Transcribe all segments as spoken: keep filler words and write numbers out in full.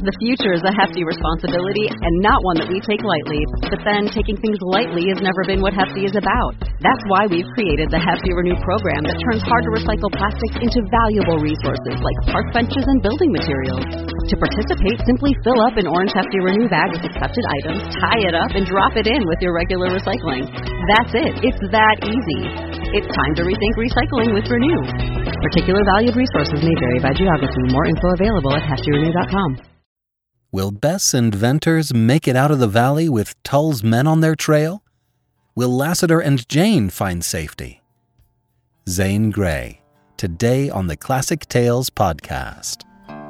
The future is a hefty responsibility and not one that we take lightly. But then, taking things lightly has never been what Hefty is about. That's why we've created the Hefty Renew program that turns hard-to-recycle plastics into valuable resources like park benches and building materials. To participate, simply fill up an orange Hefty Renew bag with accepted items, tie it up, and drop it in with your regular recycling. That's it. It's that easy. It's time to rethink recycling with Renew. Particular valued resources may vary by geography. More info available at hefty renew dot com. Will Bess and Venters make it out of the valley with Tull's men on their trail? Will Lassiter and Jane find safety? Zane Grey, today on the Classic Tales podcast.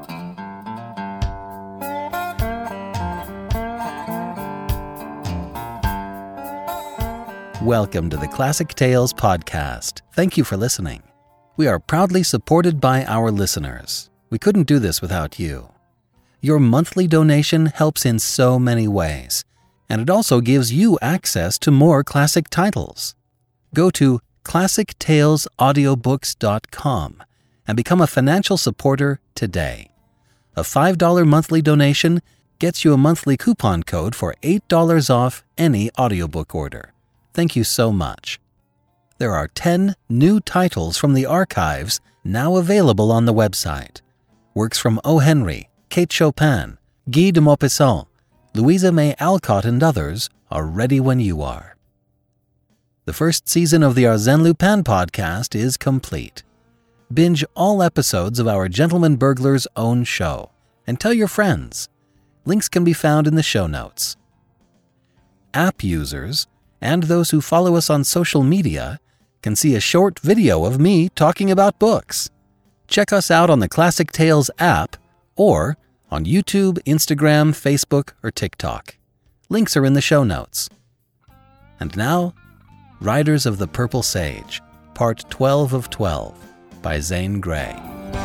Welcome to the Classic Tales podcast. Thank you for listening. We are proudly supported by our listeners. We couldn't do this without you. Your monthly donation helps in so many ways, and it also gives you access to more classic titles. Go to classic tales audiobooks dot com and become a financial supporter today. A five dollars monthly donation gets you a monthly coupon code for eight dollars off any audiobook order. Thank you so much. There are ten new titles from the archives now available on the website. Works from O. Henry, Kate Chopin, Guy de Maupassant, Louisa May Alcott, and others are ready when you are. The first season of the Arsène Lupin podcast is complete. Binge all episodes of our Gentleman Burglar's own show and tell your friends. Links can be found in the show notes. App users and those who follow us on social media can see a short video of me talking about books. Check us out on the Classic Tales app or on YouTube, Instagram, Facebook, or TikTok. Links are in the show notes. And now, Riders of the Purple Sage, Part twelve of twelve, by Zane Grey.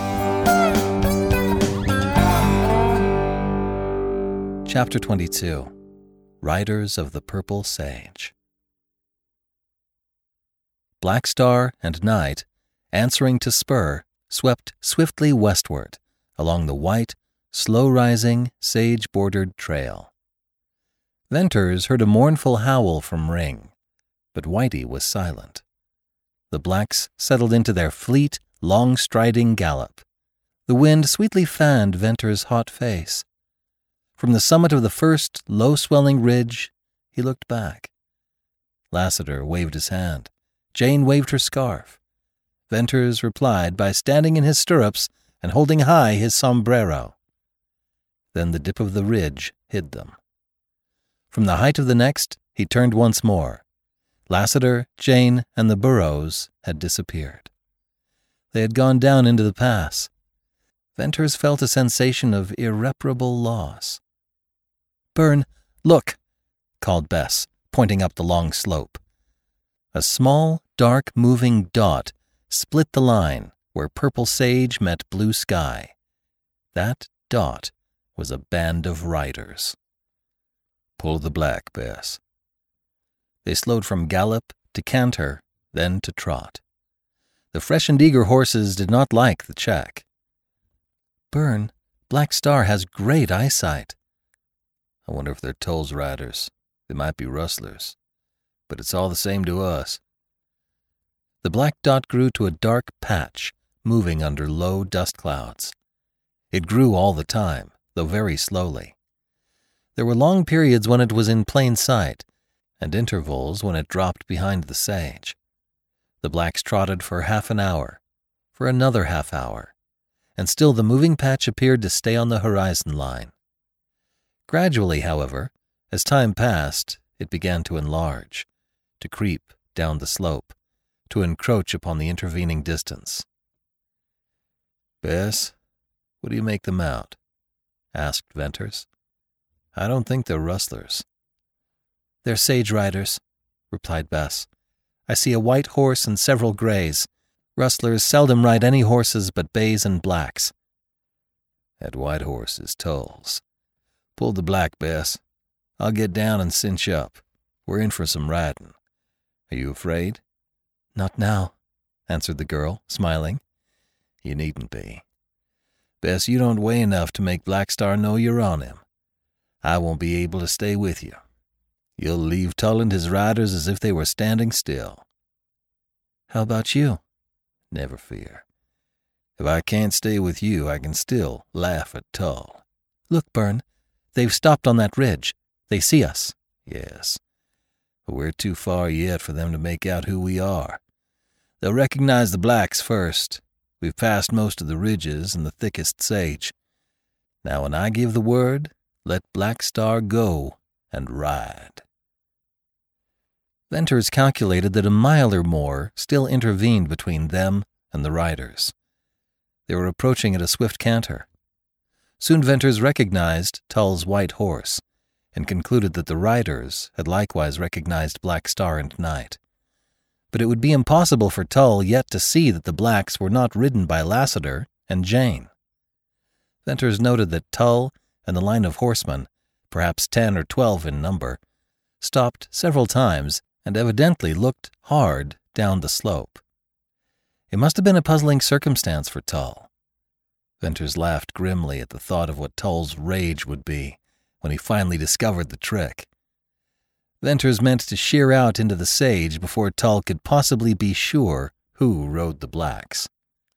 Chapter twenty-two, Riders of the Purple Sage. Black Star and Night, answering to Spur, swept swiftly westward along the white, slow-rising, sage-bordered trail. Venters heard a mournful howl from Ring, but Whitey was silent. The blacks settled into their fleet, long-striding gallop. The wind sweetly fanned Venters' hot face. From the summit of the first low-swelling ridge, he looked back. Lassiter waved his hand. Jane waved her scarf. Venters replied by standing in his stirrups and holding high his sombrero. Then the dip of the ridge hid them. From the height of the next, he turned once more. Lassiter, Jane, and the burros had disappeared. They had gone down into the pass. Venters felt a sensation of irreparable loss. "Byrne, look," called Bess, pointing up the long slope. A small, dark, moving dot split the line where purple sage met blue sky. That dot was a band of riders. "Pull the black, Bess." They slowed from gallop to canter, then to trot. The fresh and eager horses did not like the check. "Byrne, Black Star has great eyesight." "I wonder if they're Tull's riders. They might be rustlers. But it's all the same to us." The black dot grew to a dark patch, moving under low dust clouds. It grew all the time, though very slowly. There were long periods when it was in plain sight, and intervals when it dropped behind the sage. The blacks trotted for half an hour, for another half hour, and still the moving patch appeared to stay on the horizon line. Gradually, however, as time passed, it began to enlarge, to creep down the slope, to encroach upon the intervening distance. "Bess, what do you make them out?" asked Venters. "I don't think they're rustlers." "They're sage riders," replied Bess. "I see a white horse and several grays. Rustlers seldom ride any horses but bays and blacks." "That white horse is Tull's. Pull the black, Bess. I'll get down and cinch up. We're in for some riding. Are you afraid?" "Not now," answered the girl, smiling. "You needn't be." Bess, you don't weigh enough to make Black Star know you're on him. I won't be able to stay with you. You'll leave Tull and his riders as if they were standing still. How about you? Never fear. If I can't stay with you, I can still laugh at Tull. Look, Bern, they've stopped on that ridge. They see us. Yes, but we're too far yet for them to make out who we are. They'll recognize the blacks first. We've passed most of the ridges and the thickest sage. Now when I give the word, let Black Star go and ride. Venters calculated that a mile or more still intervened between them and the riders. They were approaching at a swift canter. Soon Venters recognized Tull's white horse, and concluded that the riders had likewise recognized Black Star and Night. But it would be impossible for Tull yet to see that the blacks were not ridden by Lassiter and Jane. Venters noted that Tull and the line of horsemen, perhaps ten or twelve in number, stopped several times and evidently looked hard down the slope. It must have been a puzzling circumstance for Tull. Venters laughed grimly at the thought of what Tull's rage would be when he finally discovered the trick. Venters meant to sheer out into the sage before Tull could possibly be sure who rode the blacks.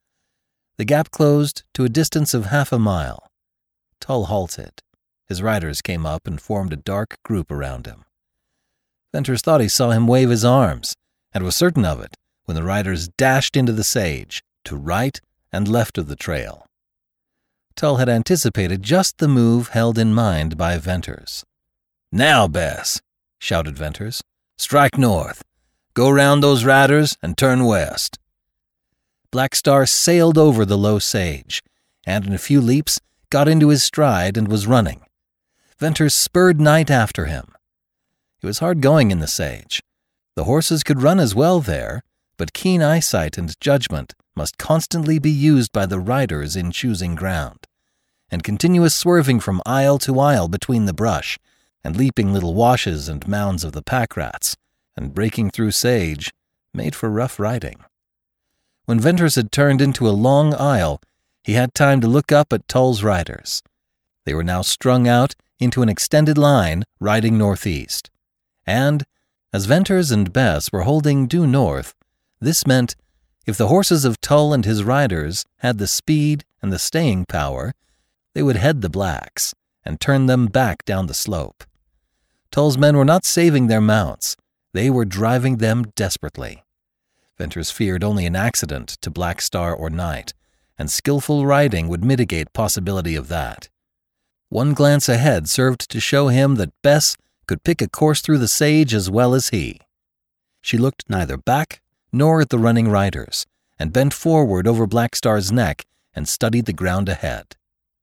The gap closed to a distance of half a mile. Tull halted. His riders came up and formed a dark group around him. Venters thought he saw him wave his arms, and was certain of it when the riders dashed into the sage, to right and left of the trail. Tull had anticipated just the move held in mind by Venters. "Now, Bess," shouted Venters. "Strike north. Go round those riders and turn west." Black Star sailed over the low sage, and in a few leaps got into his stride and was running. Venters spurred Night after him. It was hard going in the sage. The horses could run as well there, but keen eyesight and judgment must constantly be used by the riders in choosing ground, and continuous swerving from aisle to aisle between the brush, and leaping little washes and mounds of the pack rats, and breaking through sage, made for rough riding. When Venters had turned into a long aisle, he had time to look up at Tull's riders. They were now strung out into an extended line riding northeast. And, as Venters and Bess were holding due north, this meant if the horses of Tull and his riders had the speed and the staying power, they would head the blacks and turn them back down the slope. Tull's men were not saving their mounts. They were driving them desperately. Venters feared only an accident to Black Star or Night, and skillful riding would mitigate possibility of that. One glance ahead served to show him that Bess could pick a course through the sage as well as he. She looked neither back nor at the running riders, and bent forward over Black Star's neck and studied the ground ahead.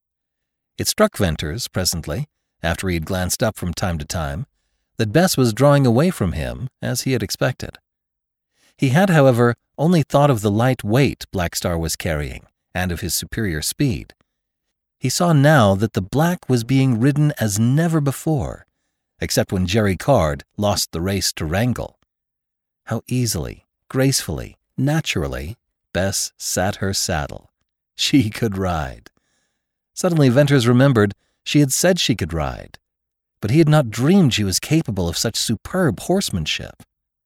It struck Venters, presently, after he had glanced up from time to time, that Bess was drawing away from him as he had expected. He had, however, only thought of the light weight Black Star was carrying, and of his superior speed. He saw now that the black was being ridden as never before, except when Jerry Card lost the race to Wrangel. How easily, gracefully, naturally, Bess sat her saddle. She could ride. Suddenly Venters remembered she had said she could ride, but he had not dreamed she was capable of such superb horsemanship.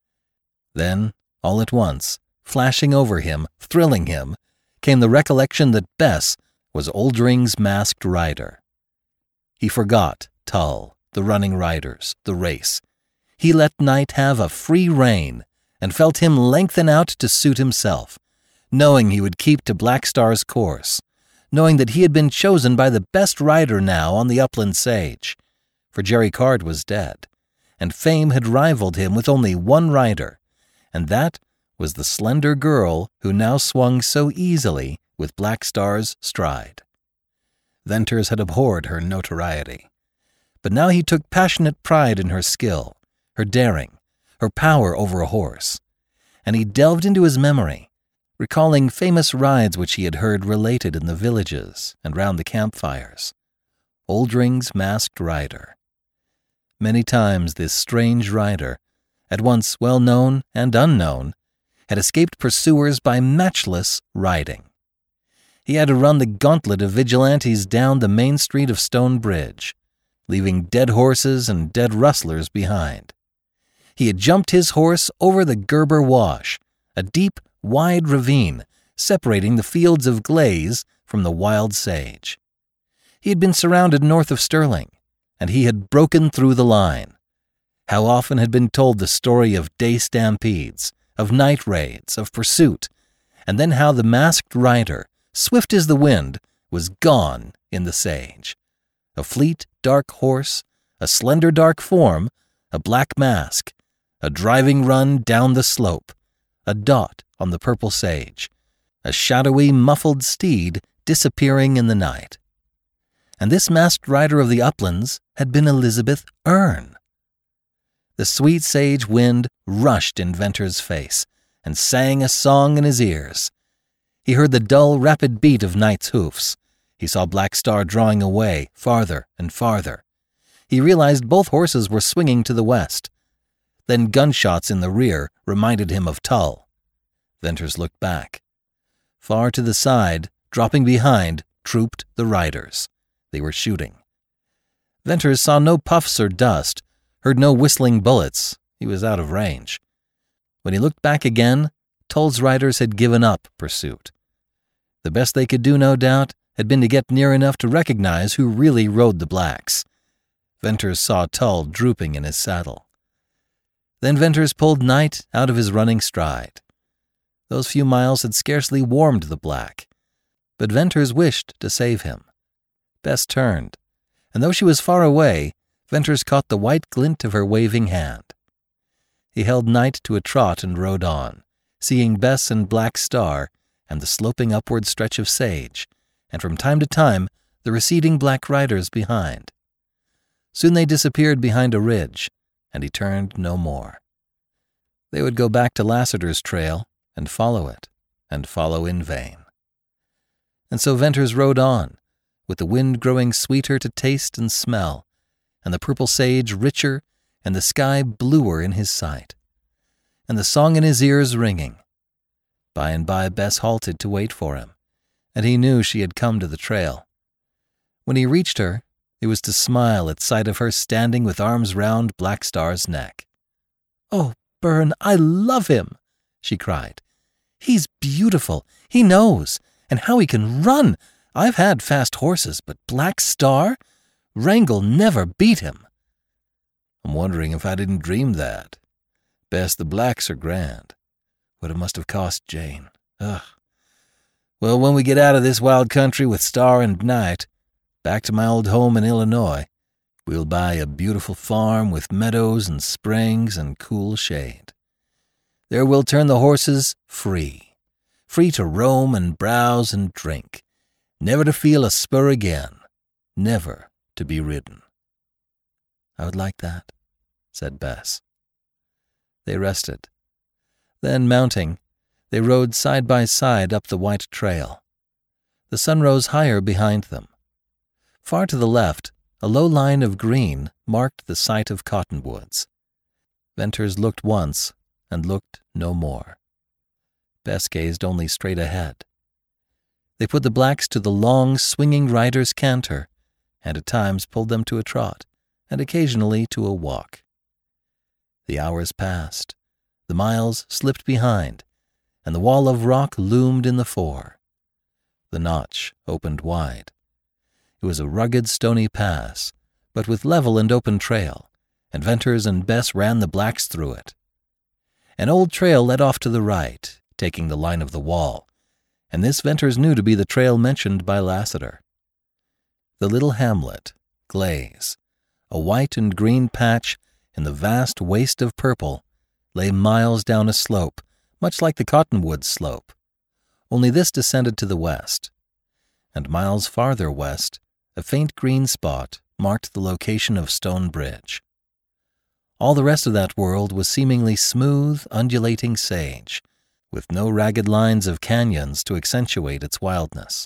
Then, all at once, flashing over him, thrilling him, came the recollection that Bess was Oldring's masked rider. He forgot Tull, the running riders, the race. He let Night have a free rein, and felt him lengthen out to suit himself, knowing he would keep to Black Star's course, knowing that he had been chosen by the best rider now on the upland sage, for Jerry Card was dead, and fame had rivaled him with only one rider, and that was the slender girl who now swung so easily with Black Star's stride. Venters had abhorred her notoriety, but now he took passionate pride in her skill, her daring, her power over a horse, and he delved into his memory, recalling famous rides which he had heard related in the villages and round the campfires. Oldring's masked rider. Many times this strange rider, at once well-known and unknown, had escaped pursuers by matchless riding. he had to run the gauntlet of vigilantes down the main street of Stone Bridge, leaving dead horses and dead rustlers behind. He had jumped his horse over the Gerber Wash, a deep, wide ravine separating the fields of Glaze from the wild sage. He had been surrounded north of Stirling, and he had broken through the line. How often had been told the story of day stampedes, of night raids, of pursuit, and then how the masked rider, swift as the wind, was gone in the sage. A fleet, dark horse, a slender, dark form, a black mask, a driving run down the slope, a dot on the purple sage, a shadowy, muffled steed disappearing in the night. And this masked rider of the uplands had been Elizabeth Erne. The sweet sage wind rushed in Venter's face and sang a song in his ears. He heard the dull, rapid beat of Knight's hoofs. He saw Black Star drawing away, farther and farther. He realized both horses were swinging to the west. Then gunshots in the rear reminded him of Tull. Venters looked back. Far to the side, dropping behind, trooped the riders. They were shooting. Venters saw no puffs or dust, heard no whistling bullets. He was out of range. When he looked back again, Tull's riders had given up pursuit. The best they could do, no doubt, had been to get near enough to recognize who really rode the blacks. Venters saw Tull drooping in his saddle. Then Venters pulled Knight out of his running stride. Those few miles had scarcely warmed the black, but Venters wished to save him. Bess turned, and though she was far away, Venters caught the white glint of her waving hand. He held Knight to a trot and rode on, seeing Bess and Black Star and the sloping upward stretch of sage, and from time to time the receding black riders behind. Soon they disappeared behind a ridge, and he turned no more. They would go back to Lassiter's trail and follow it, and follow in vain. And so Venters rode on, with the wind growing sweeter to taste and smell, and the purple sage richer, and the sky bluer in his sight, and the song in his ears ringing. By and by Bess halted to wait for him, and he knew she had come to the trail. When he reached her, it was to smile at sight of her standing with arms round Black Star's neck. "Oh, Byrne, I love him," she cried. "He's beautiful. He knows. And how he can run! I've had fast horses, but Black Star? Wrangle never beat him." "I'm wondering if I didn't dream that. Bess, the blacks are grand. What it must have cost Jane. Ugh. Well, when we get out of this wild country with Star and Knight, back to my old home in Illinois, we'll buy a beautiful farm with meadows and springs and cool shade. There we'll turn the horses free, free to roam and browse and drink, never to feel a spur again, never to be ridden." "I would like that," said Bess. They rested. Then, mounting, they rode side by side up the white trail. The sun rose higher behind them. Far to the left, a low line of green marked the site of cottonwoods. Venters looked once and looked no more. Bess gazed only straight ahead. They put the blacks to the long, swinging rider's canter, and at times pulled them to a trot, and occasionally to a walk. The hours passed, the miles slipped behind, and the wall of rock loomed in the fore. The notch opened wide. It was a rugged, stony pass, but with level and open trail, and Venters and Bess ran the blacks through it. An old trail led off to the right, taking the line of the wall, and this Venters knew to be the trail mentioned by Lassiter. The little hamlet, Glaze, a white and green patch in the vast waste of purple, lay miles down a slope, much like the Cottonwoods slope, only this descended to the west. And miles farther west, a faint green spot marked the location of Stone Bridge. All the rest of that world was seemingly smooth, undulating sage, with no ragged lines of canyons to accentuate its wildness.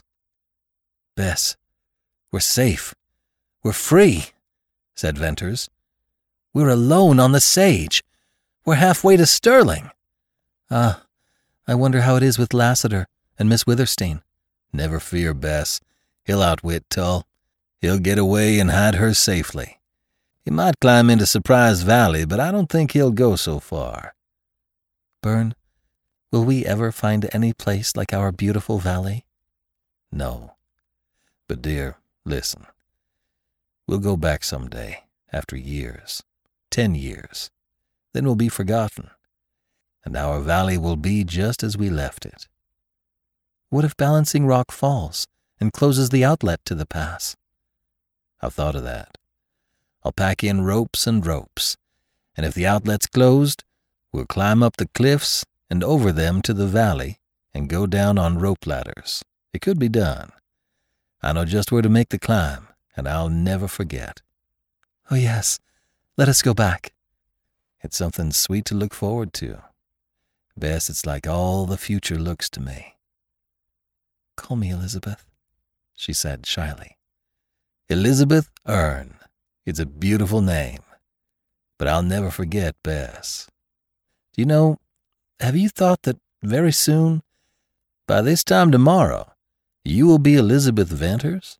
"Bess, we're safe. We're free," said Venters. "We're alone on the sage. We're halfway to Stirling." "Ah, I wonder how it is with Lassiter and Miss Withersteen," Never fear, Bess. He'll outwit Tull. He'll get away and hide her safely. He might climb into Surprise Valley, but I don't think he'll go so far. Bern, will we ever find any place like our beautiful valley? No. But, dear, listen. We'll go back someday, after years, ten years. Then we'll be forgotten, and our valley will be just as we left it. What if Balancing Rock falls and closes the outlet to the pass? I've thought of that. I'll pack in ropes and ropes, and if the outlet's closed, we'll climb up the cliffs and over them to the valley and go down on rope ladders. It could be done. I know just where to make the climb, and I'll never forget. Oh, yes. Let us go back. It's something sweet to look forward to. Bess, it's like all the future looks to me. Call me Elizabeth, she said shyly. Elizabeth Earn. It's a beautiful name. But I'll never forget Bess. Do you know, have you thought that very soon, by this time tomorrow, you will be Elizabeth Venters?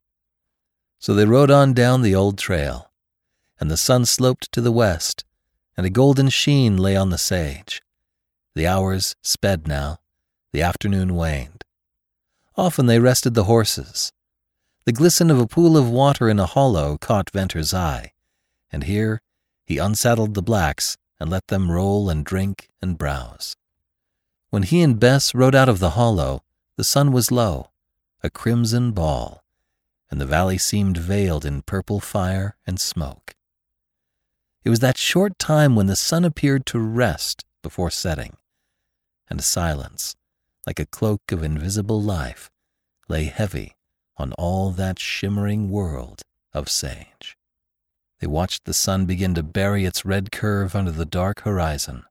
So they rode on down the old trail, and the sun sloped to the west, and a golden sheen lay on the sage. The hours sped now, the afternoon waned. Often they rested the horses. The glisten of a pool of water in a hollow caught Venter's eye, and here he unsaddled the blacks and let them roll and drink and browse. When he and Bess rode out of the hollow, the sun was low, a crimson ball, and the valley seemed veiled in purple fire and smoke. It was that short time when the sun appeared to rest before setting, and silence, like a cloak of invisible life, lay heavy on all that shimmering world of sage. They watched the sun begin to bury its red curve under the dark horizon.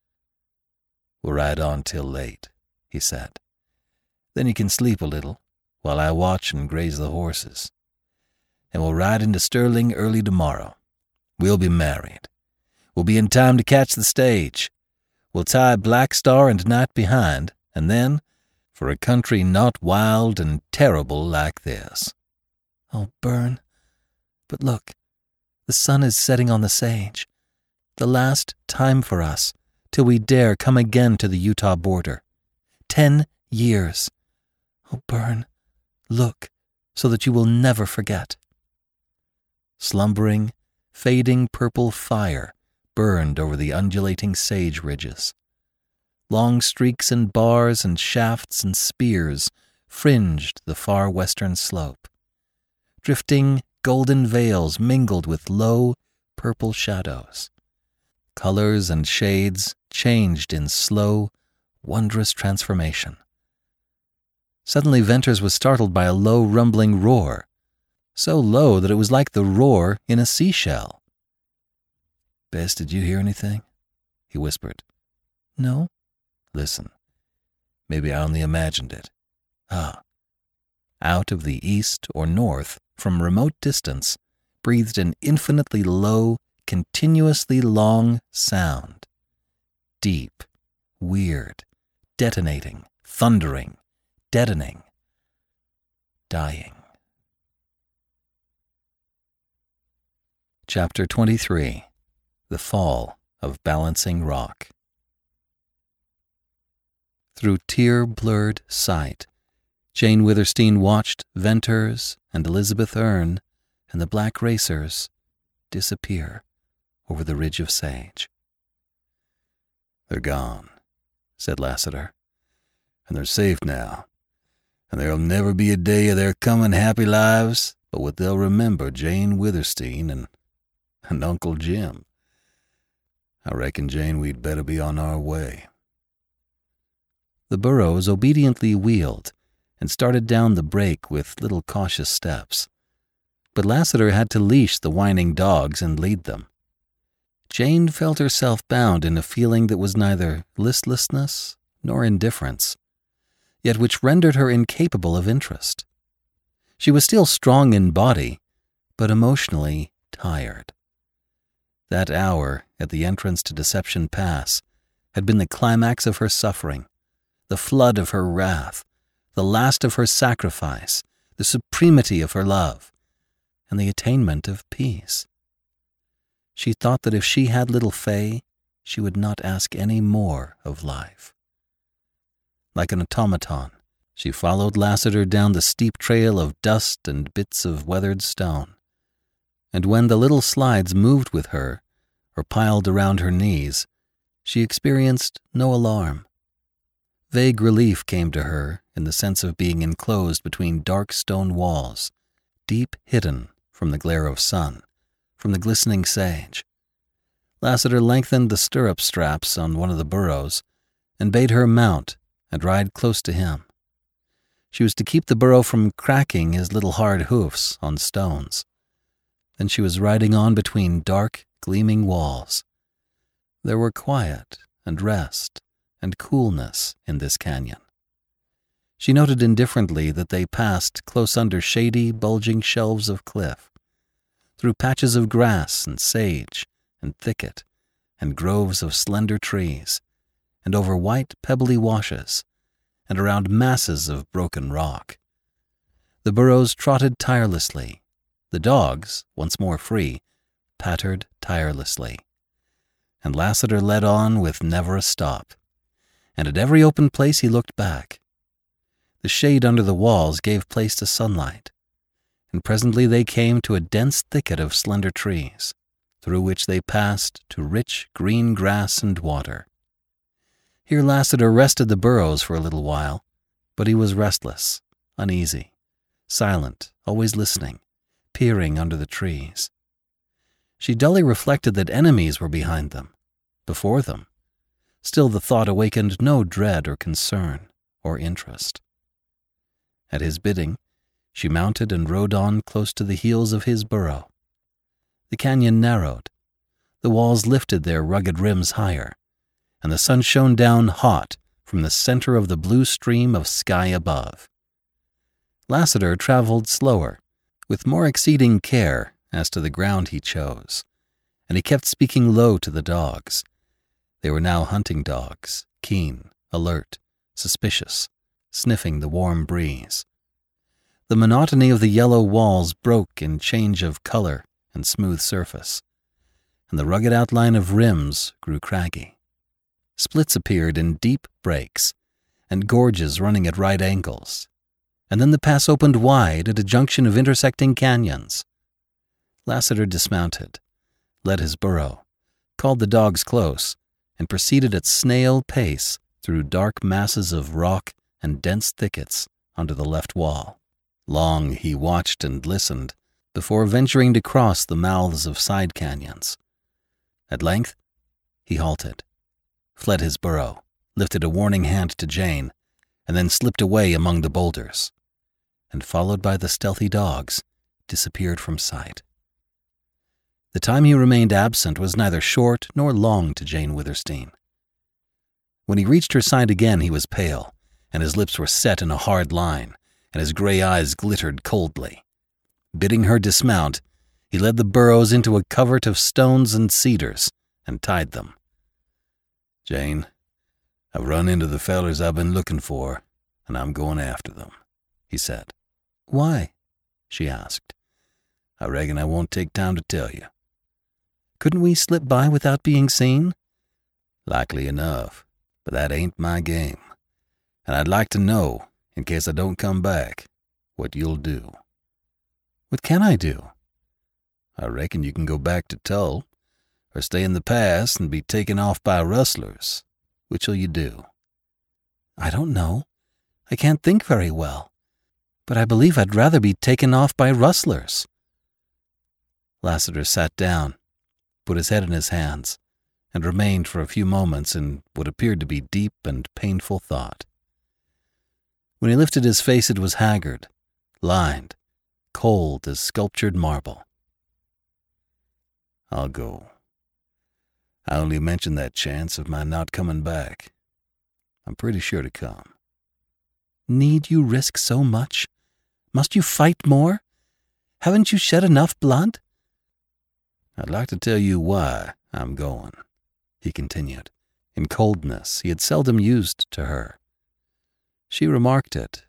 We'll ride on till late, he said. Then you can sleep a little, while I watch and graze the horses. And we'll ride into Sterling early tomorrow. We'll be married. We'll be in time to catch the stage. We'll tie Black Star and Night behind, and then, for a country not wild and terrible like this. Oh, Bern, but look, the sun is setting on the sage. The last time for us, till we dare come again to the Utah border. Ten years. Oh, Bern, look, so that you will never forget. Slumbering, fading purple fire burned over the undulating sage ridges. Long streaks and bars and shafts and spears fringed the far western slope. Drifting golden veils mingled with low purple shadows. Colors and shades changed in slow, wondrous transformation. Suddenly Venters was startled by a low rumbling roar, so low that it was like the roar in a seashell. Bess, did you hear anything? He whispered. No. Listen. Maybe I only imagined it. Ah. Out of the east or north, from remote distance, breathed an infinitely low, continuously long sound. Deep, weird, detonating, thundering, deadening, dying. Chapter twenty-three. The Fall of Balancing Rock. Through tear-blurred sight, Jane Withersteen watched Venters and Elizabeth Earn and the black racers disappear over the ridge of sage. They're gone, said Lassiter, and they're safe now, and there'll never be a day of their comin' happy lives but what they'll remember Jane Withersteen and, and Uncle Jim. I reckon, Jane, we'd better be on our way. The burros obediently wheeled and started down the break with little cautious steps, but Lassiter had to leash the whining dogs and lead them. Jane felt herself bound in a feeling that was neither listlessness nor indifference, yet which rendered her incapable of interest. She was still strong in body, but emotionally tired. That hour at the entrance to Deception Pass had been the climax of her suffering, the flood of her wrath, the last of her sacrifice, the supremacy of her love, and the attainment of peace. She thought that if she had little Faye, she would not ask any more of life. Like an automaton, she followed Lassiter down the steep trail of dust and bits of weathered stone, and when the little slides moved with her, or piled around her knees, she experienced no alarm. Vague relief came to her in the sense of being enclosed between dark stone walls, deep hidden from the glare of sun, from the glistening sage. Lassiter lengthened the stirrup straps on one of the burros and bade her mount and ride close to him. She was to keep the burro from cracking his little hard hoofs on stones. Then she was riding on between dark, gleaming walls. There were quiet and rest and coolness in this canyon. She noted indifferently that they passed close under shady, bulging shelves of cliff, through patches of grass and sage and thicket and groves of slender trees, and over white, pebbly washes, and around masses of broken rock. The burros trotted tirelessly. The dogs, once more free, pattered tirelessly. And Lassiter led on with never a stop, and at every open place he looked back. The shade under the walls gave place to sunlight, and presently they came to a dense thicket of slender trees, through which they passed to rich green grass and water. Here Lassiter rested the burros for a little while, but he was restless, uneasy, silent, always listening, peering under the trees. She dully reflected that enemies were behind them, before them. Still the thought awakened no dread or concern or interest. At his bidding, she mounted and rode on close to the heels of his burro. The canyon narrowed. The walls lifted their rugged rims higher, and the sun shone down hot from the center of the blue stream of sky above. Lassiter traveled slower, with more exceeding care as to the ground he chose, and he kept speaking low to the dogs. They were now hunting dogs, keen, alert, suspicious, sniffing the warm breeze. The monotony of the yellow walls broke in change of color and smooth surface, and the rugged outline of rims grew craggy. Splits appeared in deep breaks, and gorges running at right angles, and then the pass opened wide at a junction of intersecting canyons. Lassiter dismounted, led his burro, called the dogs close, and proceeded at snail pace through dark masses of rock and dense thickets under the left wall. Long he watched and listened before venturing to cross the mouths of side canyons. At length, he halted, fled his burro, lifted a warning hand to Jane, and then slipped away among the boulders, and followed by the stealthy dogs, disappeared from sight. The time he remained absent was neither short nor long to Jane Withersteen. When he reached her side again, he was pale, and his lips were set in a hard line, and his gray eyes glittered coldly. Bidding her dismount, he led the burros into a covert of stones and cedars and tied them. "Jane, I've run into the fellers I've been looking for, and I'm going after them," he said. "Why?" she asked. "I reckon I won't take time to tell you." "Couldn't we slip by without being seen?" "Likely enough, but that ain't my game. And I'd like to know, in case I don't come back, what you'll do." "What can I do?" "I reckon you can go back to Tull, or stay in the pass and be taken off by rustlers. Which'll you do?" "I don't know. I can't think very well. But I believe I'd rather be taken off by rustlers." Lassiter sat down, put his head in his hands, and remained for a few moments in what appeared to be deep and painful thought. When he lifted his face, it was haggard, lined, cold as sculptured marble. "I'll go. I only mentioned that chance of my not coming back. I'm pretty sure to come." "Need you risk so much? Must you fight more? Haven't you shed enough blood?" "I'd like to tell you why I'm going," he continued, in coldness he had seldom used to her. She remarked it,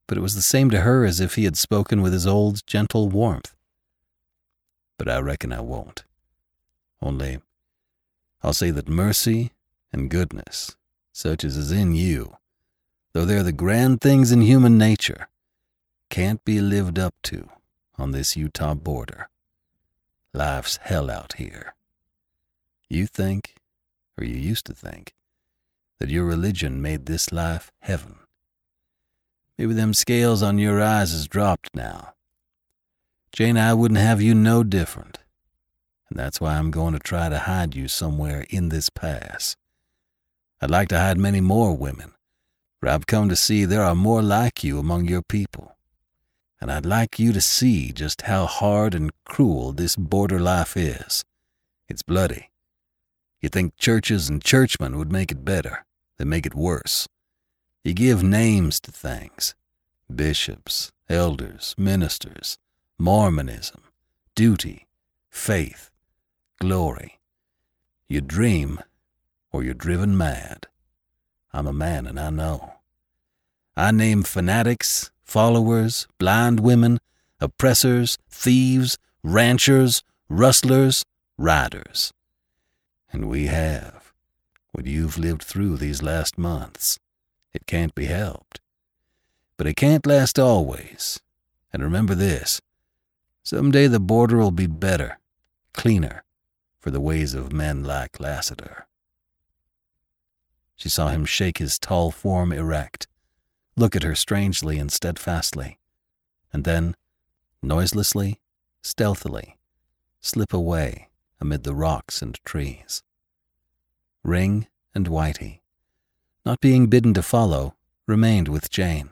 but it was the same to her as if he had spoken with his old, gentle warmth. But I reckon I won't. Only, I'll say that mercy and goodness, such as is in you, though they're the grand things in human nature, can't be lived up to on this Utah border. Life's hell out here. You think, or you used to think, that your religion made this life heaven. Maybe them scales on your eyes has dropped now. Jane, I wouldn't have you no different, and that's why I'm going to try to hide you somewhere in this pass. I'd like to hide many more women, for I've come to see there are more like you among your people, and I'd like you to see just how hard and cruel this border life is. It's bloody. You think churches and churchmen would make it better. They make it worse. You give names to things. Bishops, elders, ministers, Mormonism, duty, faith, glory. You dream, or you're driven mad. I'm a man and I know. I name fanatics, followers, blind women, oppressors, thieves, ranchers, rustlers, riders. And we have what you've lived through these last months. It can't be helped. But it can't last always. And remember this, someday the border will be better, cleaner, for the ways of men like Lassiter. She saw him shake his tall form erect, look at her strangely and steadfastly, and then, noiselessly, stealthily, slip away amid the rocks and trees. Ring and Whitey, not being bidden to follow, remained with Jane.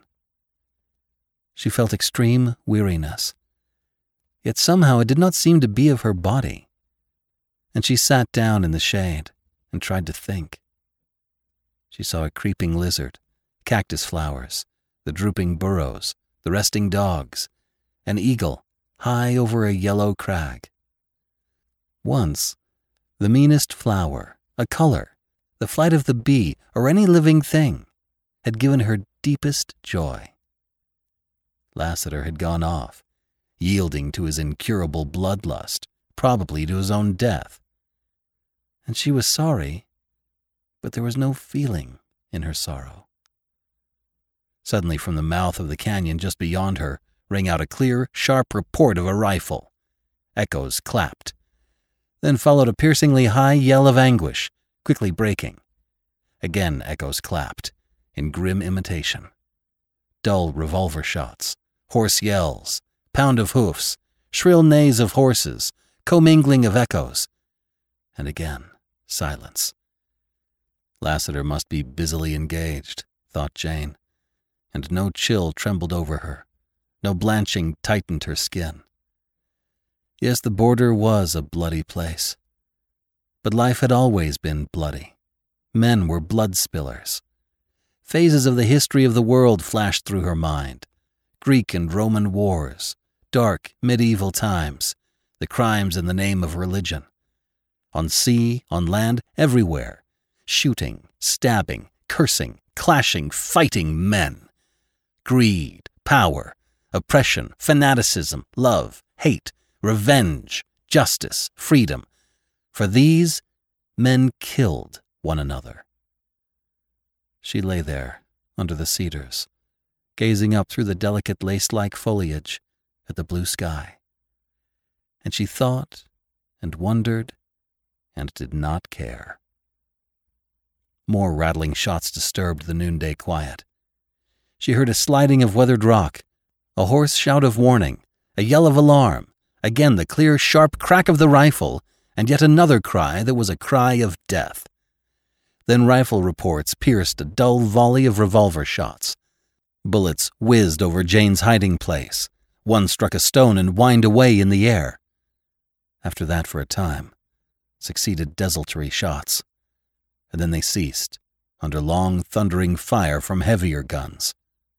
She felt extreme weariness, yet somehow it did not seem to be of her body, and she sat down in the shade and tried to think. She saw a creeping lizard, cactus flowers, the drooping burrows, the resting dogs, an eagle high over a yellow crag. Once, the meanest flower, a color, the flight of the bee, or any living thing, had given her deepest joy. Lassiter had gone off, yielding to his incurable bloodlust, probably to his own death. And she was sorry, but there was no feeling in her sorrow. Suddenly, from the mouth of the canyon just beyond her, rang out a clear, sharp report of a rifle. Echoes clapped. Then followed a piercingly high yell of anguish, quickly breaking. Again echoes clapped, in grim imitation. Dull revolver shots, hoarse yells, pound of hoofs, shrill neighs of horses, commingling of echoes. And again, silence. Lassiter must be busily engaged, thought Jane, and no chill trembled over her, no blanching tightened her skin. Yes, the border was a bloody place. But life had always been bloody. Men were blood spillers. Phases of the history of the world flashed through her mind. Greek and Roman wars, dark medieval times, the crimes in the name of religion. On sea, on land, everywhere. Shooting, stabbing, cursing, clashing, fighting men. Greed, power, oppression, fanaticism, love, hate, revenge, justice, freedom. For these, men killed one another. She lay there, under the cedars, gazing up through the delicate lace-like foliage at the blue sky. And she thought and wondered and did not care. More rattling shots disturbed the noonday quiet. She heard a sliding of weathered rock, a hoarse shout of warning, a yell of alarm, again the clear, sharp crack of the rifle, and yet another cry that was a cry of death. Then rifle reports pierced a dull volley of revolver shots. Bullets whizzed over Jane's hiding place. One struck a stone and whined away in the air. After that, for a time, succeeded desultory shots, and then they ceased, under long, thundering fire from heavier guns.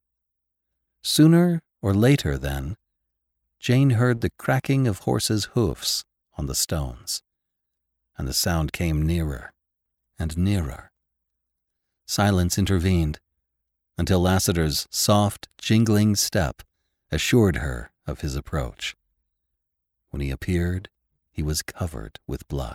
Sooner or later, then, Jane heard the cracking of horses' hoofs on the stones, and the sound came nearer and nearer. Silence intervened, until Lassiter's soft, jingling step assured her of his approach. When he appeared, he was covered with blood.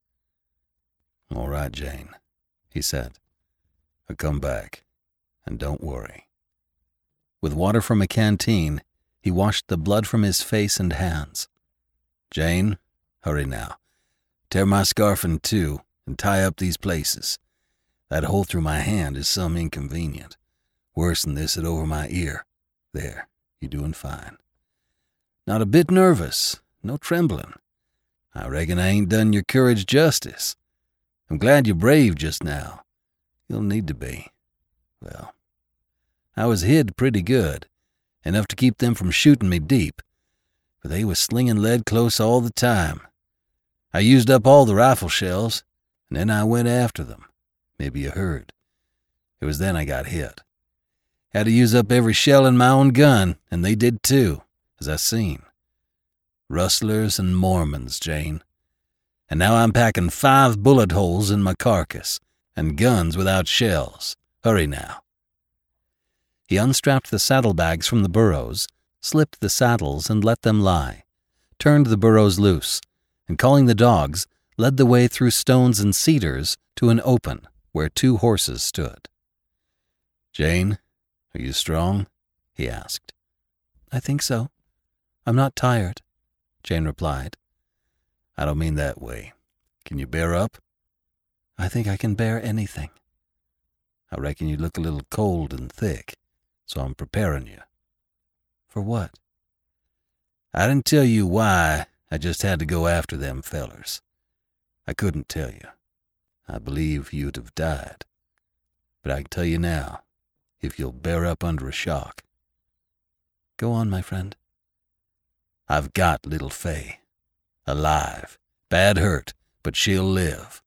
"All right, Jane," he said. "I'll come back, and don't worry." With water from a canteen, he washed the blood from his face and hands. "Jane, hurry now. Tear my scarf in two and tie up these places. That hole through my hand is some inconvenient. Worse than this at over my ear. There, you're doing fine. Not a bit nervous, no trembling. I reckon I ain't done your courage justice. I'm glad you're brave just now. You'll need to be. Well, I was hid pretty good, enough to keep them from shooting me deep, but they was slinging lead close all the time. I used up all the rifle shells, and then I went after them. Maybe you heard. It was then I got hit. Had to use up every shell in my own gun, and they did too, as I seen. Rustlers and Mormons, Jane. And now I'm packing five bullet holes in my carcass, and guns without shells. Hurry now." He unstrapped the saddlebags from the burros, slipped the saddles and let them lie, turned the burros loose, and calling the dogs, led the way through stones and cedars to an open where two horses stood. "Jane, are you strong?" he asked. "I think so. I'm not tired," Jane replied. "I don't mean that way. Can you bear up?" "I think I can bear anything." "I reckon you look a little cold and thick, so I'm preparing you." "For what?" "I didn't tell you why. I just had to go after them fellers. I couldn't tell you. I believe you'd have died. But I can tell you now, if you'll bear up under a shock." "Go on, my friend." "I've got little Fay. Alive. Bad hurt, but she'll live."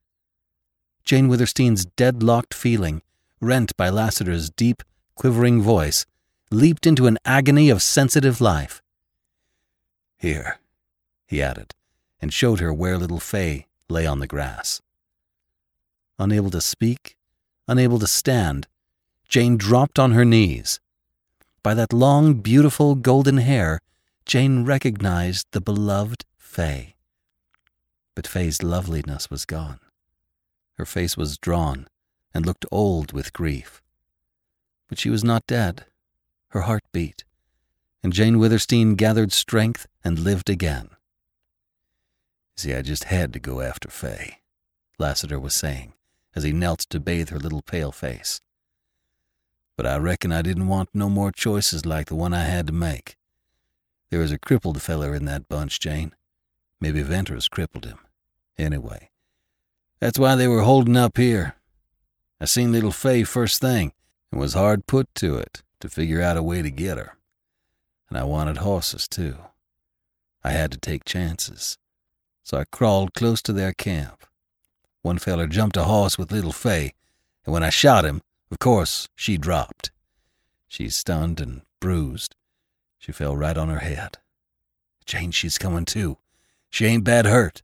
Jane Withersteen's deadlocked feeling, rent by Lassiter's deep, quivering voice, leaped into an agony of sensitive life. "Here," he added, and showed her where little Fay lay on the grass. Unable to speak, unable to stand, Jane dropped on her knees. By that long, beautiful golden hair, Jane recognized the beloved Fay. But Fay's loveliness was gone. Her face was drawn and looked old with grief. But she was not dead. Her heart beat, and Jane Withersteen gathered strength and lived again. "See, I just had to go after Fay," Lassiter was saying, as he knelt to bathe her little pale face. "But I reckon I didn't want no more choices like the one I had to make. There was a crippled feller in that bunch, Jane. Maybe Venters crippled him. Anyway, that's why they were holding up here. I seen little Fay first thing, and was hard put to it to figure out a way to get her. And I wanted horses, too. I had to take chances. So I crawled close to their camp. One feller jumped a horse with little Fay, and when I shot him, of course, she dropped. She's stunned and bruised. She fell right on her head. Jane, she's coming too. She ain't bad hurt."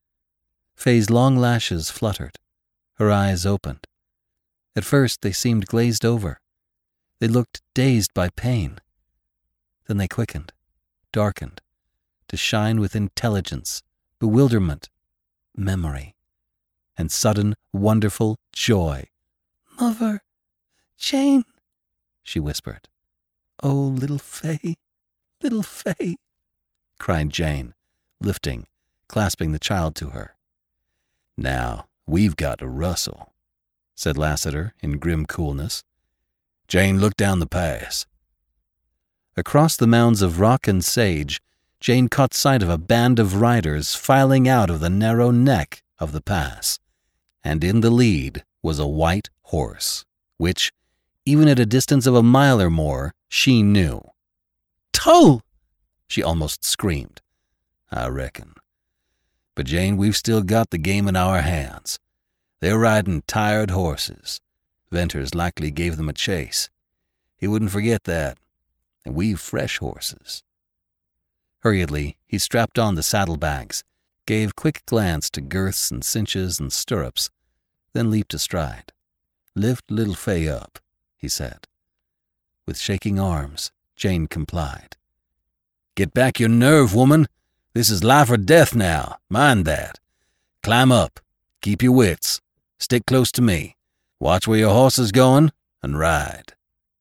Fay's long lashes fluttered. Her eyes opened. At first they seemed glazed over. They looked dazed by pain. Then they quickened, darkened, to shine with intelligence, bewilderment, memory, and sudden, wonderful joy. "Mother, Jane," she whispered. "Oh, little Fay, little Fay," cried Jane, lifting, clasping the child to her. "Now, we've got to rustle," said Lassiter in grim coolness. "Jane, look down the pass." Across the mounds of rock and sage, Jane caught sight of a band of riders filing out of the narrow neck of the pass, and in the lead was a white horse, which, even at a distance of a mile or more, she knew. "Tull!" she almost screamed. "I reckon. But, Jane, we've still got the game in our hands. They're riding tired horses. Venters likely gave them a chase. He wouldn't forget that. And we've fresh horses." Hurriedly, he strapped on the saddlebags, gave quick glance to girths and cinches and stirrups, then leaped astride. "Lift little Fay up. he said. With shaking arms, Jane complied. "Get back your nerve, woman. This is life or death now. Mind that. Climb up. Keep your wits. Stick close to me. Watch where your horse is going, and ride."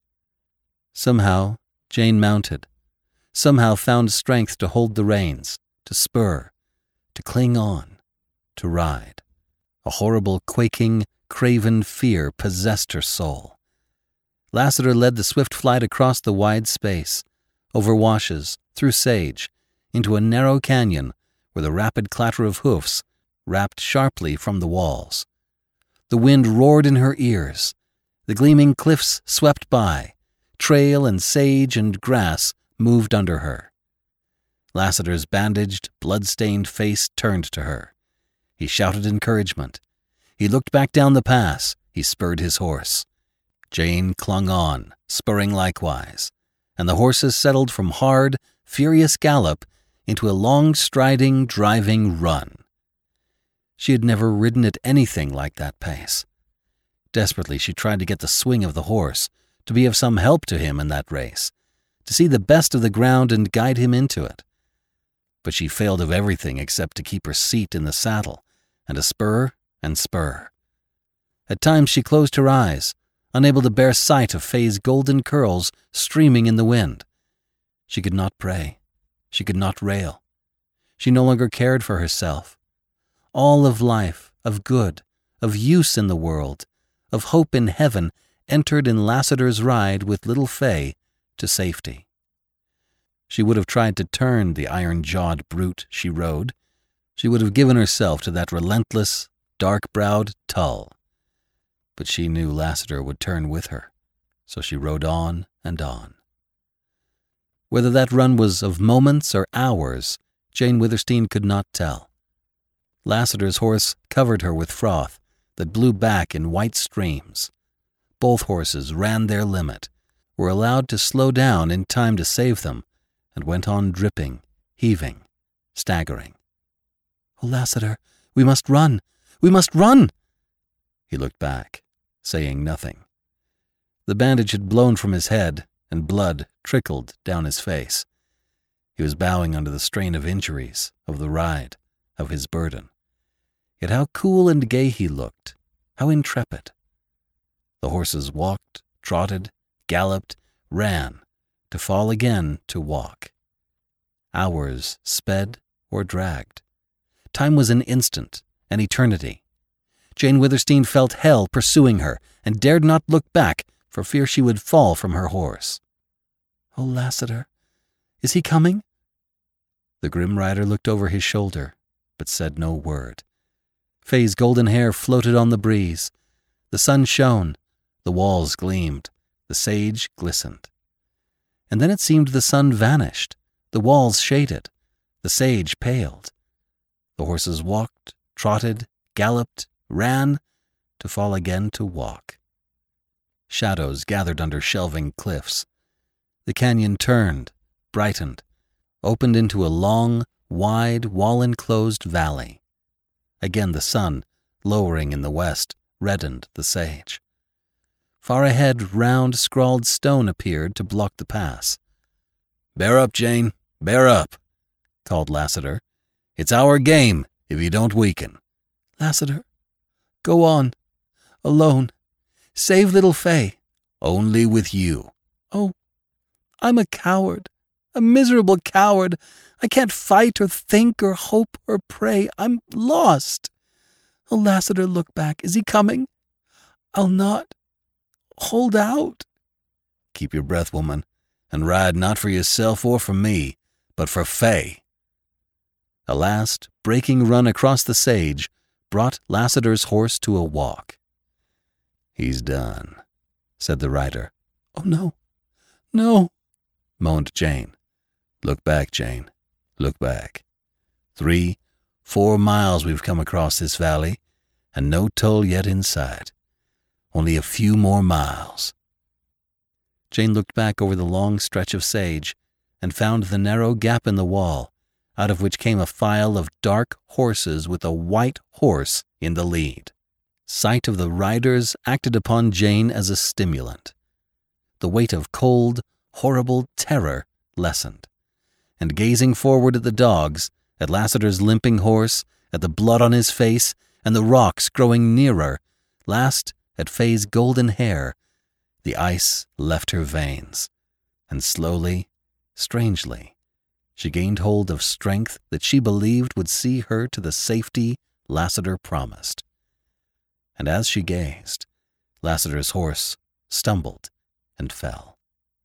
Somehow, Jane mounted. Somehow found strength to hold the reins, to spur, to cling on, to ride. A horrible, quaking, craven fear possessed her soul. Lassiter led the swift flight across the wide space, over washes, through sage, into a narrow canyon where the rapid clatter of hoofs rapped sharply from the walls. The wind roared in her ears. The gleaming cliffs swept by. Trail and sage and grass moved under her. Lassiter's bandaged, blood-stained face turned to her. He shouted encouragement. He looked back down the pass. He spurred his horse. Jane clung on, spurring likewise, and the horses settled from hard, furious gallop into a long-striding, driving run. She had never ridden at anything like that pace. Desperately, she tried to get the swing of the horse, to be of some help to him in that race, to see the best of the ground and guide him into it. But she failed of everything except to keep her seat in the saddle, and to spur and spur. At times she closed her eyes, unable to bear sight of Faye's golden curls streaming in the wind. She could not pray. She could not rail. She no longer cared for herself. All of life, of good, of use in the world, of hope in heaven, entered in Lassiter's ride with little Faye to safety. She would have tried to turn the iron-jawed brute she rode. She would have given herself to that relentless, dark-browed Tull. But she knew Lassiter would turn with her, so she rode on and on. Whether that run was of moments or hours, Jane Withersteen could not tell. Lassiter's horse covered her with froth that blew back in white streams. Both horses ran their limit, were allowed to slow down in time to save them, and went on dripping, heaving, staggering. "Oh, Lassiter, we must run! We must run!" He looked back, saying nothing. The bandage had blown from his head, and blood trickled down his face. He was bowing under the strain of injuries, of the ride, of his burden. Yet how cool and gay he looked, how intrepid. The horses walked, trotted, galloped, ran, to fall again to walk. Hours sped or dragged. Time was an instant, an eternity. Jane Withersteen felt hell pursuing her, and dared not look back for fear she would fall from her horse. "Oh, Lassiter, is he coming?" The grim rider looked over his shoulder, but said no word. Faye's golden hair floated on the breeze. The sun shone, the walls gleamed, the sage glistened. And then it seemed the sun vanished, the walls shaded, the sage paled. The horses walked, trotted, galloped, ran, to fall again to walk. Shadows gathered under shelving cliffs. The canyon turned, brightened, opened into a long, wide, wall-enclosed valley. Again the sun, lowering in the west, reddened the sage. Far ahead, round, scrawled stone appeared to block the pass. "Bear up, Jane, bear up," called Lassiter. "It's our game if you don't weaken." "Lassiter, go on, alone. Save little Faye." "Only with you." "Oh, I'm a coward, a miserable coward. I can't fight or think or hope or pray. I'm lost. Oh, Lassiter, look back. Is he coming? I'll not hold out." "Keep your breath, woman, and ride not for yourself or for me, but for Faye." A last, breaking run across the sage brought Lassiter's horse to a walk. "He's done," said the rider. "Oh, no, no," moaned Jane. "Look back, Jane. Look back. Three, four miles we've come across this valley, and no Tull yet in sight. Only a few more miles." Jane looked back over the long stretch of sage and found the narrow gap in the wall, out of which came a file of dark horses with a white horse in the lead. Sight of the riders acted upon Jane as a stimulant. the weight of cold, horrible terror lessened, and gazing forward at the dogs, at Lassiter's limping horse, at the blood on his face, and the rocks growing nearer, last at Faye's golden hair, the ice left her veins, and slowly, strangely, she gained hold of strength that she believed would see her to the safety Lassiter promised. And as she gazed, Lassiter's horse stumbled and fell.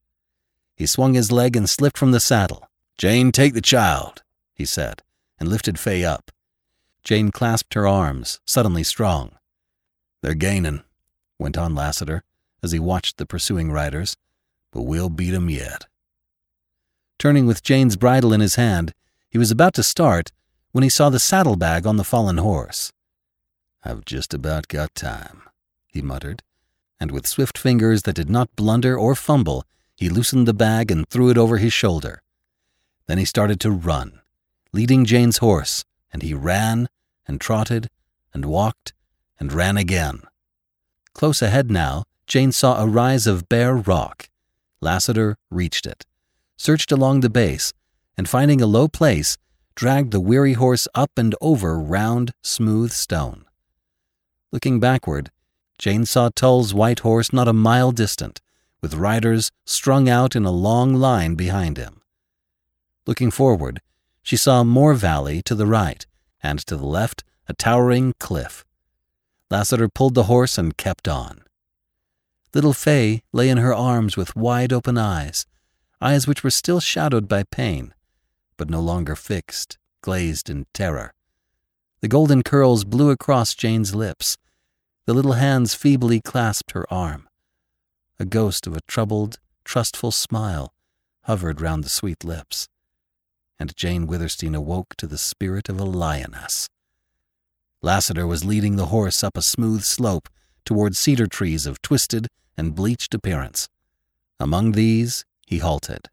He swung his leg and slipped from the saddle. "Jane, take the child," he said, and lifted Faye up. Jane clasped her arms, suddenly strong. "They're gaining," went on Lassiter, as he watched the pursuing riders, "but we'll beat 'em yet." Turning with Jane's bridle in his hand, he was about to start when he saw the saddlebag on the fallen horse. "I've just about got time," he muttered, and with swift fingers that did not blunder or fumble, he loosened the bag and threw it over his shoulder. Then he started to run, leading Jane's horse, and he ran and trotted and walked and ran again. Close ahead now, Jane saw a rise of bare rock. Lassiter reached it, searched along the base, and finding a low place, dragged the weary horse up and over round, smooth stone. Looking backward, Jane saw Tull's white horse not a mile distant, with riders strung out in a long line behind him. Looking forward, she saw more valley to the right, and to the left a towering cliff. Lassiter pulled the horse and kept on. Little Faye lay in her arms with wide-open eyes, eyes which were still shadowed by pain, but no longer fixed, glazed in terror. The golden curls blew across Jane's lips. The little hands feebly clasped her arm. A ghost of a troubled, trustful smile hovered round the sweet lips, and Jane Withersteen awoke to the spirit of a lioness. Lassiter was leading the horse up a smooth slope toward cedar trees of twisted and bleached appearance. Among these he halted.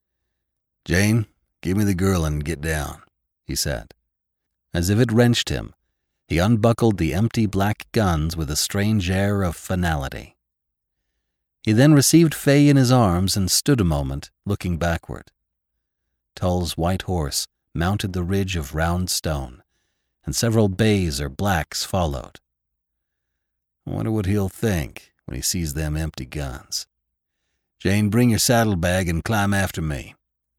"Jane, give me the girl and get down," he said. As if it wrenched him, he unbuckled the empty black guns with a strange air of finality. He then received Faye in his arms and stood a moment, looking backward. Tull's white horse mounted the ridge of round stone, and several bays or blacks followed. "I wonder what he'll think when he sees them empty guns. Jane, bring your saddlebag and climb after me."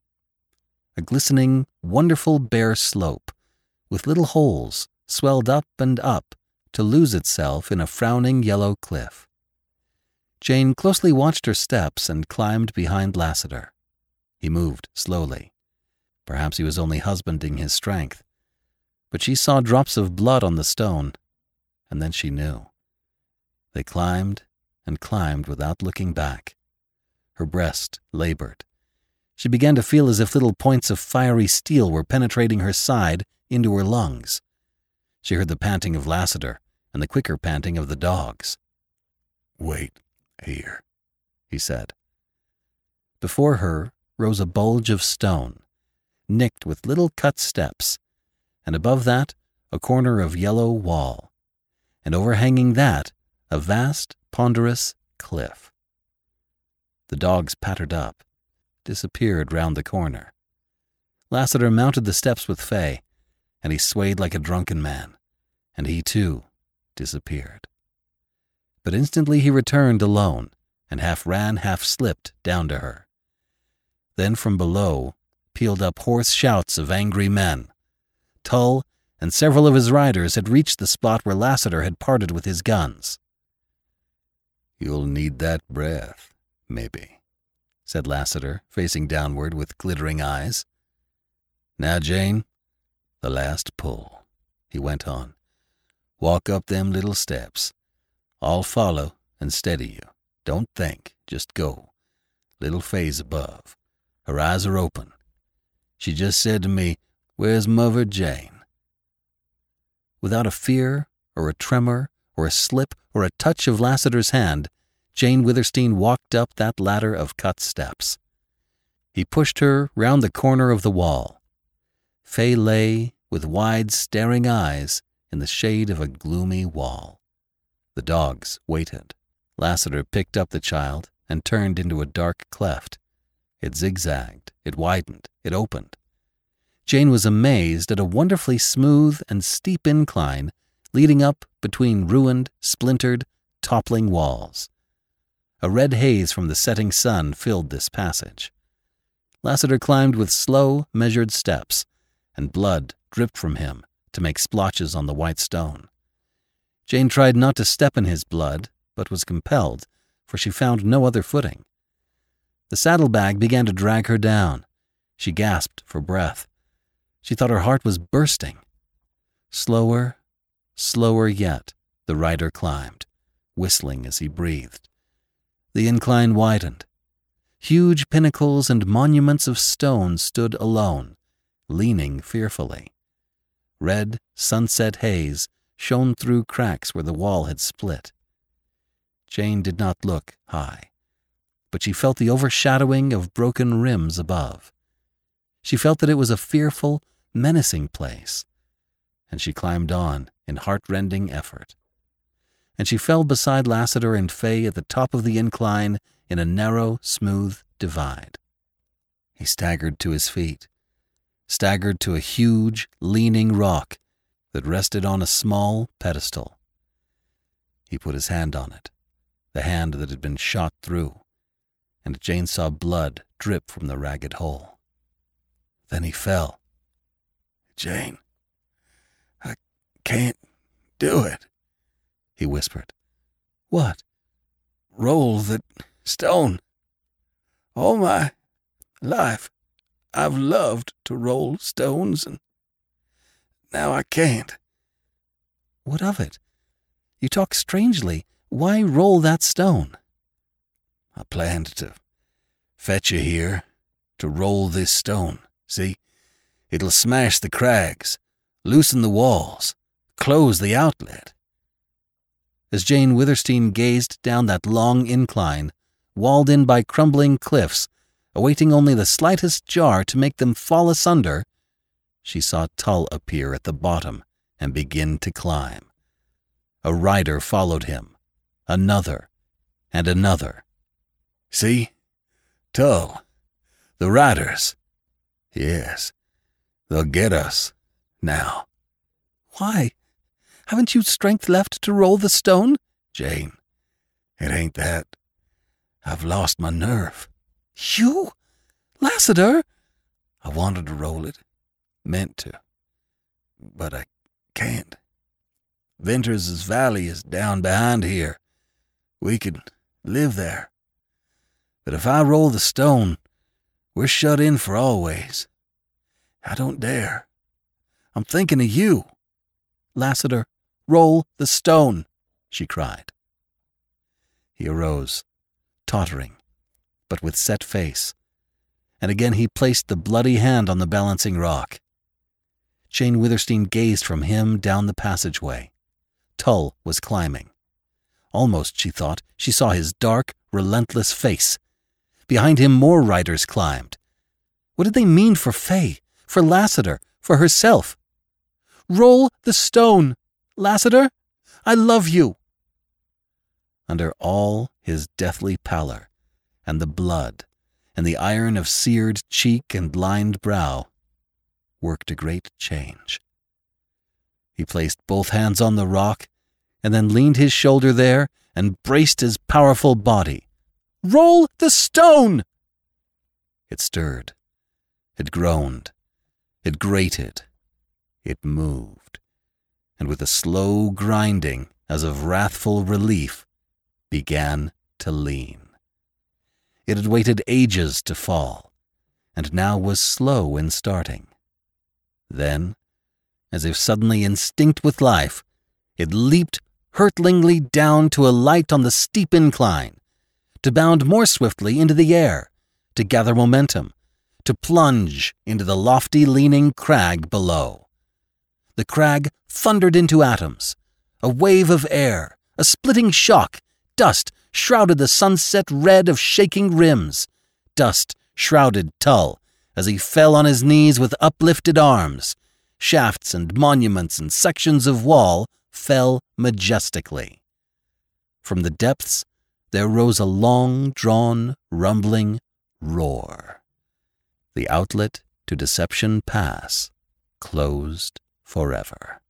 A glistening, wonderful bare slope, with little holes, swelled up and up to lose itself in a frowning yellow cliff. Jane closely watched her steps and climbed behind Lassiter. He moved slowly. Perhaps he was only husbanding his strength. But she saw drops of blood on the stone, and then she knew. They climbed and climbed without looking back. Her breast labored. She began to feel as if little points of fiery steel were penetrating her side into her lungs. She heard the panting of Lassiter and the quicker panting of the dogs. "Wait here," he said. Before her rose a bulge of stone, nicked with little cut steps, and above that a corner of yellow wall, and overhanging that a vast, ponderous cliff. The dogs pattered up, disappeared round the corner. Lassiter mounted the steps with Faye, and he swayed like a drunken man, and he, too, disappeared. But instantly he returned alone, and half ran, half slipped down to her. Then from below pealed up hoarse shouts of angry men. Tull and several of his riders had reached the spot where Lassiter had parted with his guns. "You'll need that breath, maybe," said Lassiter, facing downward with glittering eyes. "Now, Jane, the last pull," he went on. "Walk up them little steps. I'll follow and steady you. Don't think, just go. Little Faye's above. Her eyes are open. She just said to me, 'Where's Mother Jane?'" Without a fear or a tremor or a slip or a touch of Lassiter's hand, Jane Withersteen walked up that ladder of cut steps. He pushed her round the corner of the wall. Faye lay with wide, staring eyes in the shade of a gloomy wall. The dogs waited. Lassiter picked up the child and turned into a dark cleft. It zigzagged, it widened, it opened. Jane was amazed at a wonderfully smooth and steep incline leading up between ruined, splintered, toppling walls. A red haze from the setting sun filled this passage. Lassiter climbed with slow, measured steps, and blood dripped from him to make splotches on the white stone. Jane tried not to step in his blood, but was compelled, for she found no other footing. The saddlebag began to drag her down. She gasped for breath. She thought her heart was bursting. Slower, slower yet, the rider climbed, whistling as he breathed. The incline widened. Huge pinnacles and monuments of stone stood alone, leaning fearfully. Red sunset haze shone through cracks where the wall had split. Jane did not look high, but she felt the overshadowing of broken rims above. She felt that it was a fearful, menacing place, and she climbed on in heart-rending effort. And she fell beside Lassiter and Fay at the top of the incline in a narrow, smooth divide. He staggered to his feet, staggered to a huge, leaning rock that rested on a small pedestal. He put his hand on it, the hand that had been shot through, and Jane saw blood drip from the ragged hole. Then he fell. "Jane, I can't do it," he whispered. "What?" "Roll that stone. All my life I've loved to roll stones, and now I can't." "What of it? You talk strangely. Why roll that stone?" "I planned to fetch you here, to roll this stone. See? It'll smash the crags, loosen the walls, close the outlet." As Jane Withersteen gazed down that long incline, walled in by crumbling cliffs, awaiting only the slightest jar to make them fall asunder, she saw Tull appear at the bottom and begin to climb. A rider followed him, another, and another. "See? Tull. The riders. Yes, they'll get us now." "Why? Haven't you strength left to roll the stone?" "Jane, it ain't that. I've lost my nerve." "You? Lassiter?" "I wanted to roll it. Meant to. But I can't. Venters's Valley is down behind here. We could live there. But if I roll the stone, we're shut in for always. I don't dare. I'm thinking of you." "Lassiter, roll the stone," she cried. He arose, tottering, but with set face, and again he placed the bloody hand on the balancing rock. Jane Withersteen gazed from him down the passageway. Tull was climbing. Almost, she thought, she saw his dark, relentless face. Behind him more riders climbed. What did they mean for Fay, for Lassiter, for herself? "Roll the stone, Lassiter! I love you!" Under all his deathly pallor, and the blood, and the iron of seared cheek and lined brow, worked a great change. He placed both hands on the rock, and then leaned his shoulder there and braced his powerful body. "Roll the stone!" It stirred. It groaned. It grated. It moved. And with a slow grinding, as of wrathful relief, began to lean. It had waited ages to fall, and now was slow in starting. Then, as if suddenly instinct with life, it leaped hurtlingly down to alight on the steep incline, to bound more swiftly into the air, to gather momentum, to plunge into the lofty leaning crag below. The crag thundered into atoms. A wave of air, a splitting shock, dust shrouded the sunset red of shaking rims. Dust shrouded Tull as he fell on his knees with uplifted arms. Shafts and monuments and sections of wall fell majestically. From the depths, there rose a long-drawn, rumbling roar. The outlet to Deception Pass closed forever.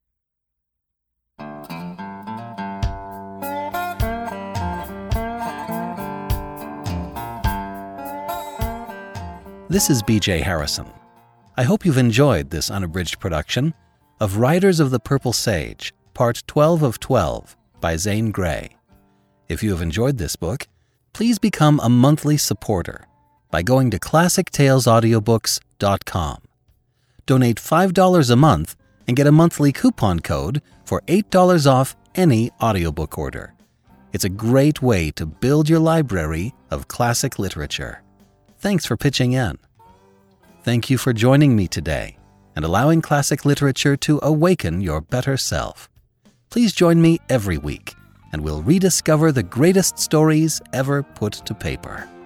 This is B J Harrison. I hope you've enjoyed this unabridged production of Riders of the Purple Sage, Part twelve of twelve by Zane Grey. If you have enjoyed this book, please become a monthly supporter by going to classic tales audiobooks dot com. Donate five dollars a month and get a monthly coupon code for eight dollars off any audiobook order. It's a great way to build your library of classic literature. Thanks for pitching in. Thank you for joining me today and allowing classic literature to awaken your better self. Please join me every week, and we'll rediscover the greatest stories ever put to paper.